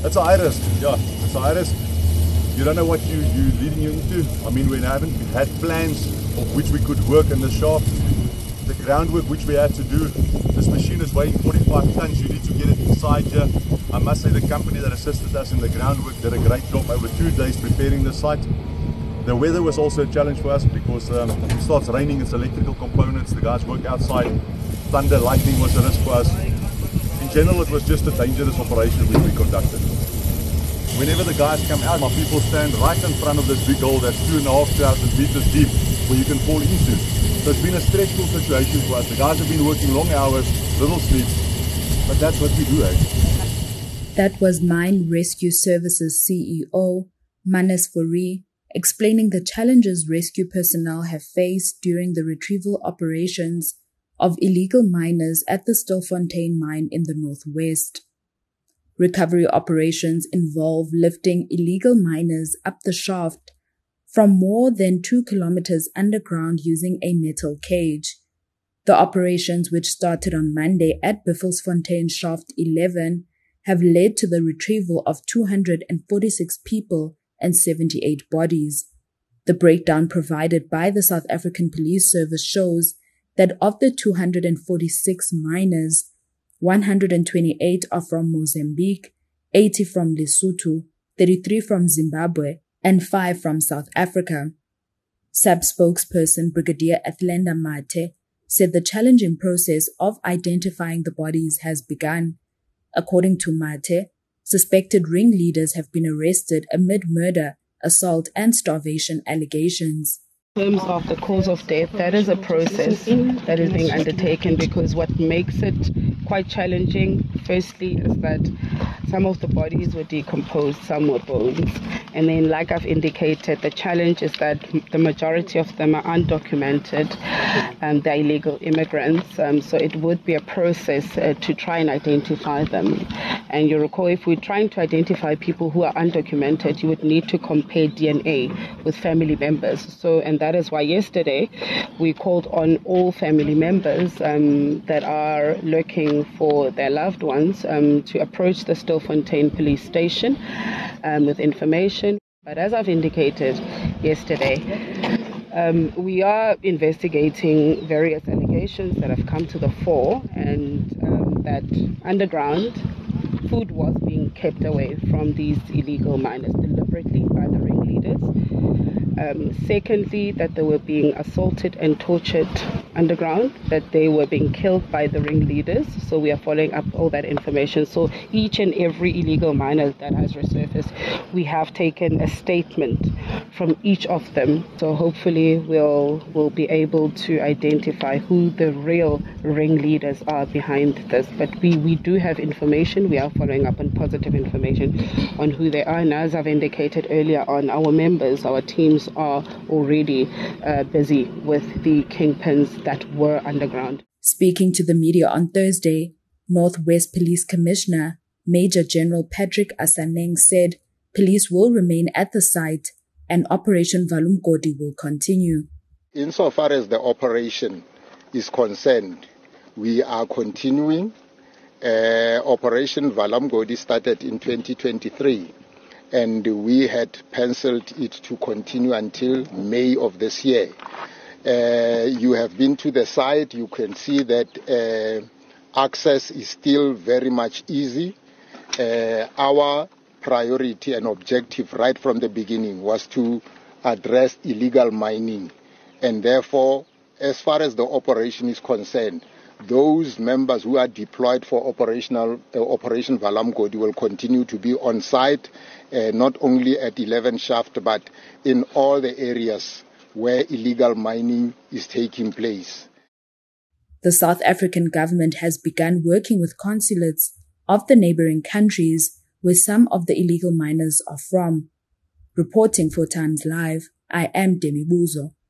It's a high risk, yeah. It's a high risk. You don't know what you're leading you into. I mean, we haven't had plans of which we could work in the shaft. The groundwork which we had to do. This machine is weighing 45 tons. You need to get it inside here. I must say the company that assisted us in the groundwork did a great job over 2 days preparing the site. The weather was also a challenge for us because if it starts raining, it's electrical components. The guys work outside. Thunder, lightning was a risk for us. In general, it was just a dangerous operation which we conducted. Whenever the guys come out, my people stand right in front of this big hole that's 2,500 meters deep where you can fall into. So it's been a stressful situation for us. The guys have been working long hours, little sleep, but that's what we do, eh? That was Mine Rescue Services CEO, Manes Fourie, explaining the challenges rescue personnel have faced during the retrieval operations of illegal miners at the Stilfontein mine in the northwest. Recovery operations involve lifting illegal miners up the shaft from more than 2 kilometers underground using a metal cage. The operations, which started on Monday at Buffelsfontein Shaft 11, have led to the retrieval of 246 people and 78 bodies. The breakdown provided by the South African Police Service shows that of the 246 miners, 128 are from Mozambique, 80 from Lesotho, 33 from Zimbabwe, and 5 from South Africa. SAP spokesperson Brigadier Athlenda Mate said the challenging process of identifying the bodies has begun. According to Mate, suspected ringleaders have been arrested amid murder, assault, and starvation allegations. In terms of the cause of death, that is a process that is being undertaken because what makes it quite challenging, firstly, is that some of the bodies were decomposed, some were bones. And then, like I've indicated, the challenge is that the majority of them are undocumented, they're illegal immigrants. So it would be a process to try and identify them. And you recall, if we're trying to identify people who are undocumented, you would need to compare DNA with family members. And that is why yesterday we called on all family members that are looking for their loved ones to approach the Stilfontein police station with information. But as I've indicated yesterday, we are investigating various allegations that have come to the fore, and that underground food was being kept away from these illegal miners deliberately by the ringleaders. Secondly, that they were being assaulted and tortured underground, that they were being killed by the ringleaders. So we are following up all that information. So each and every illegal miner that has resurfaced, we have taken a statement from each of them. So hopefully we'll be able to identify who the real ringleaders are behind this. But we do have information. We are following up on positive information on who they are. And as I've indicated earlier on, our members, our teams are already busy with the kingpins that were underground. Speaking to the media on Thursday, Northwest Police Commissioner Major General Patrick Asaneng said police will remain at the site and Operation Valumgodi will continue. Insofar as the operation is concerned, we are continuing. Operation Valumgodi started in 2023. And we had penciled it to continue until May of this year. You have been to the site. You can see that access is still very much easy. Our priority and objective right from the beginning was to address illegal mining. And therefore, as far as the operation is concerned, those members who are deployed for Operation Valumgodi will continue to be on site, not only at 11 Shaft, but in all the areas where illegal mining is taking place. The South African government has begun working with consulates of the neighboring countries where some of the illegal miners are from. Reporting for Times Live, I am Demi Buzo.